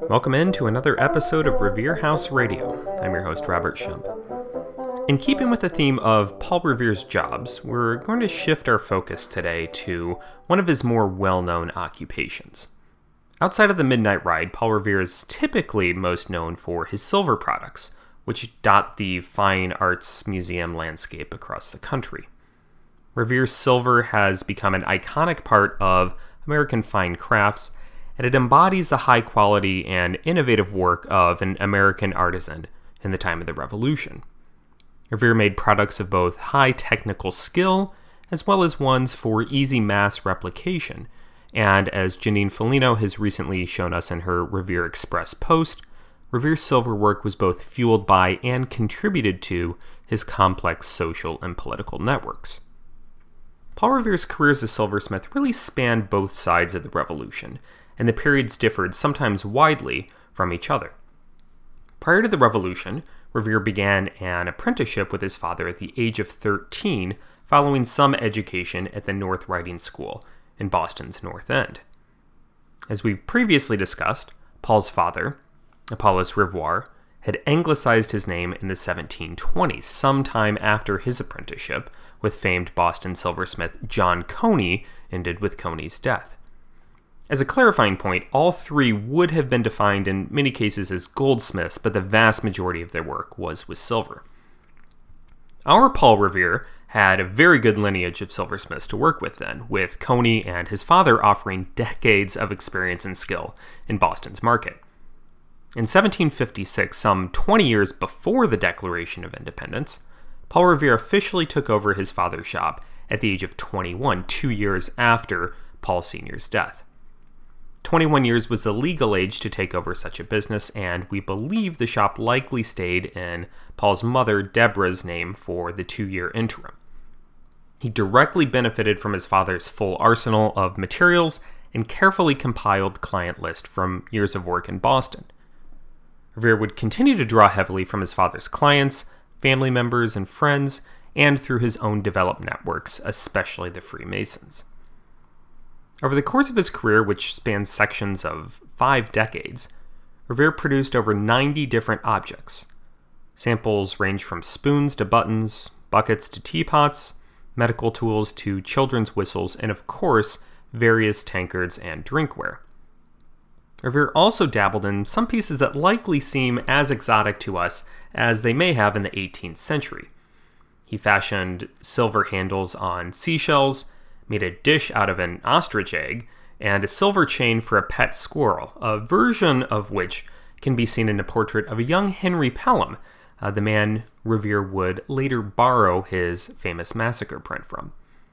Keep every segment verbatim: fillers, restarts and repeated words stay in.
Welcome in to another episode of Revere House Radio. I'm your host, Robert Shump. In keeping with the theme of Paul Revere's jobs, we're going to shift our focus today to one of his more well-known occupations. Outside of the Midnight Ride, Paul Revere is typically most known for his silver products, which dot the fine arts museum landscape across the country. Revere's silver has become an iconic part of American fine crafts, and it embodies the high quality and innovative work of an American artisan in the time of the Revolution. Revere made products of both high technical skill as well as ones for easy mass replication, and as Janine Foligno has recently shown us in her Revere Express post, Revere's silver work was both fueled by and contributed to his complex social and political networks. Paul Revere's career as a silversmith really spanned both sides of the Revolution, and the periods differed sometimes widely from each other. Prior to the Revolution, Revere began an apprenticeship with his father at the age of thirteen, following some education at the North Riding School in Boston's North End. As we've previously discussed, Paul's father, Apollos Rivoire, had anglicized his name in the seventeen twenties, sometime after his apprenticeship with famed Boston silversmith John Coney ended with Coney's death. As a clarifying point, all three would have been defined in many cases as goldsmiths, but the vast majority of their work was with silver. Our Paul Revere had a very good lineage of silversmiths to work with then, with Coney and his father offering decades of experience and skill in Boston's market. In seventeen fifty-six, some twenty years before the Declaration of Independence, Paul Revere officially took over his father's shop at the age of twenty-one, two years after Paul Senior's death. twenty-one years was the legal age to take over such a business, and we believe the shop likely stayed in Paul's mother, Deborah's name for the two-year interim. He directly benefited from his father's full arsenal of materials and carefully compiled client list from years of work in Boston. Revere would continue to draw heavily from his father's clients, family members, and friends, and through his own developed networks, especially the Freemasons. Over the course of his career, which spans sections of five decades, Revere produced over ninety different objects. Samples range from spoons to buttons, buckets to teapots, medical tools to children's whistles, and of course, various tankards and drinkware. Revere also dabbled in some pieces that likely seem as exotic to us as they may have in the eighteenth century. He fashioned silver handles on seashells, made a dish out of an ostrich egg, and a silver chain for a pet squirrel, a version of which can be seen in a portrait of a young Henry Pelham, uh, the man Revere would later borrow his famous massacre print from.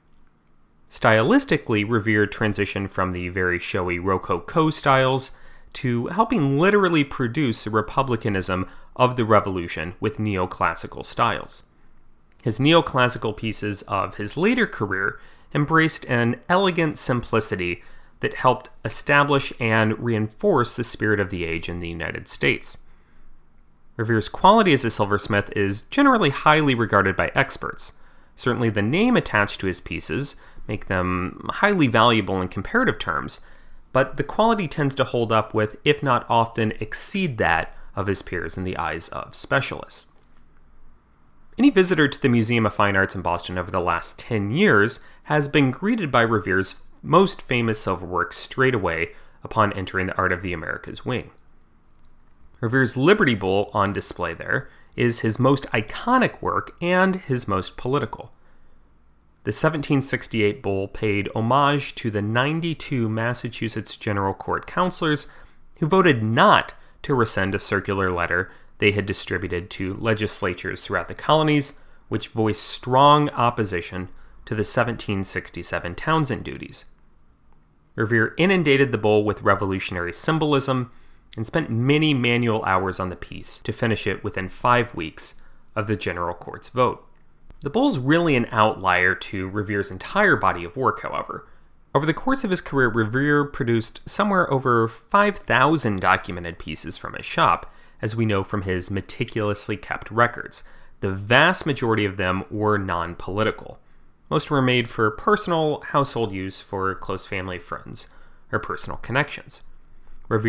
Stylistically, Revere transitioned from the very showy Rococo styles to helping literally produce a republicanism of the Revolution with neoclassical styles. His neoclassical pieces of his later career embraced an elegant simplicity that helped establish and reinforce the spirit of the age in the United States. Revere's quality as a silversmith is generally highly regarded by experts. Certainly the name attached to his pieces make them highly valuable in comparative terms, but the quality tends to hold up with, if not often exceed that of his peers in the eyes of specialists. Any visitor to the Museum of Fine Arts in Boston over the last ten years has been greeted by Revere's most famous silver work straight away upon entering the Art of the Americas wing. Revere's Liberty Bowl on display there is his most iconic work and his most political. The seventeen sixty-eight bowl paid homage to the ninety-two Massachusetts General Court counselors who voted not to rescind a circular letter they had distributed to legislatures throughout the colonies, which voiced strong opposition to the seventeen sixty-seven Townshend duties. Revere inundated the bowl with revolutionary symbolism and spent many manual hours on the piece to finish it within five weeks of the General Court's vote. The bowl's really an outlier to Revere's entire body of work, however. Over the course of his career, Revere produced somewhere over five thousand documented pieces from his shop, as we know from his meticulously kept records. The vast majority of them were non-political. Most were made for personal, household use for close family, friends, or personal connections. Revere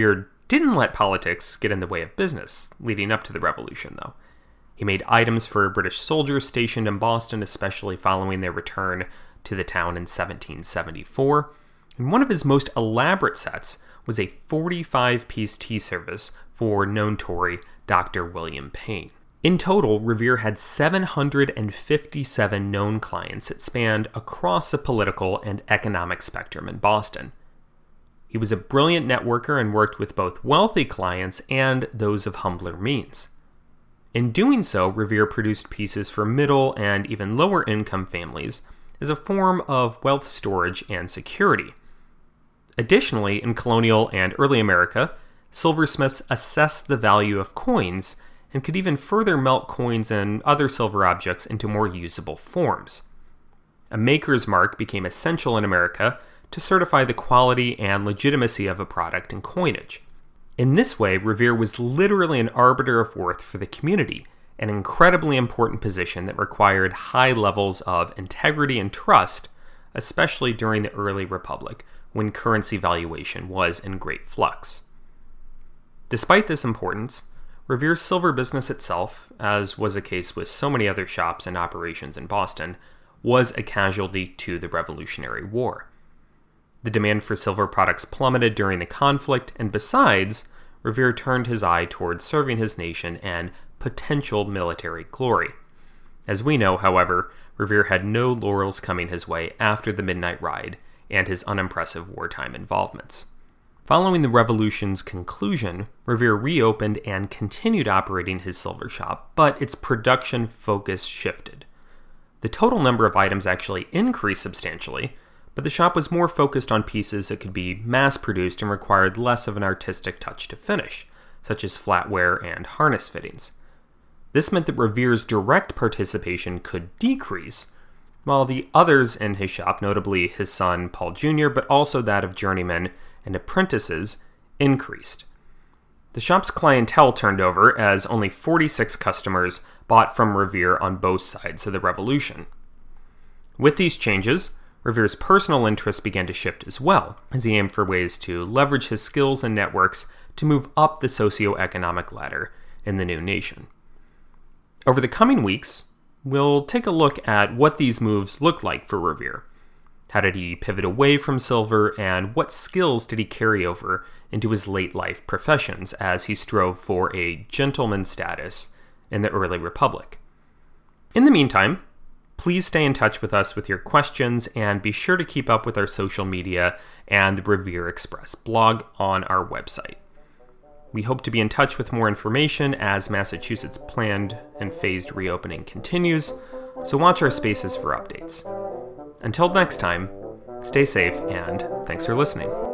didn't let politics get in the way of business leading up to the Revolution, though. He made items for British soldiers stationed in Boston, especially following their return to the town in seventeen seventy-four, and one of his most elaborate sets was a forty-five piece tea service for known Tory Doctor William Paine. In total, Revere had seven hundred fifty-seven known clients that spanned across the political and economic spectrum in Boston. He was a brilliant networker and worked with both wealthy clients and those of humbler means. In doing so, Revere produced pieces for middle and even lower income families as a form of wealth storage and security. Additionally, in colonial and early America, silversmiths assessed the value of coins and could even further melt coins and other silver objects into more usable forms. A maker's mark became essential in America to certify the quality and legitimacy of a product and coinage. In this way, Revere was literally an arbiter of worth for the community, an incredibly important position that required high levels of integrity and trust, especially during the early Republic, when currency valuation was in great flux. Despite this importance, Revere's silver business itself, as was the case with so many other shops and operations in Boston, was a casualty to the Revolutionary War. The demand for silver products plummeted during the conflict, and besides, Revere turned his eye towards serving his nation and potential military glory. As we know, however, Revere had no laurels coming his way after the Midnight Ride and his unimpressive wartime involvements. Following the Revolution's conclusion, Revere reopened and continued operating his silver shop, but its production focus shifted. The total number of items actually increased substantially, but the shop was more focused on pieces that could be mass-produced and required less of an artistic touch to finish, such as flatware and harness fittings. This meant that Revere's direct participation could decrease, while the others in his shop, notably his son Paul Junior, but also that of journeymen and apprentices, increased. The shop's clientele turned over as only forty-six customers bought from Revere on both sides of the Revolution. With these changes, Revere's personal interests began to shift as well, as he aimed for ways to leverage his skills and networks to move up the socioeconomic ladder in the new nation. Over the coming weeks, we'll take a look at what these moves looked like for Revere. How did he pivot away from silver, and what skills did he carry over into his late life professions as he strove for a gentleman status in the early Republic? In the meantime, please stay in touch with us with your questions, and be sure to keep up with our social media and the Revere Express blog on our website. We hope to be in touch with more information as Massachusetts' planned and phased reopening continues, so watch our spaces for updates. Until next time, stay safe, and thanks for listening.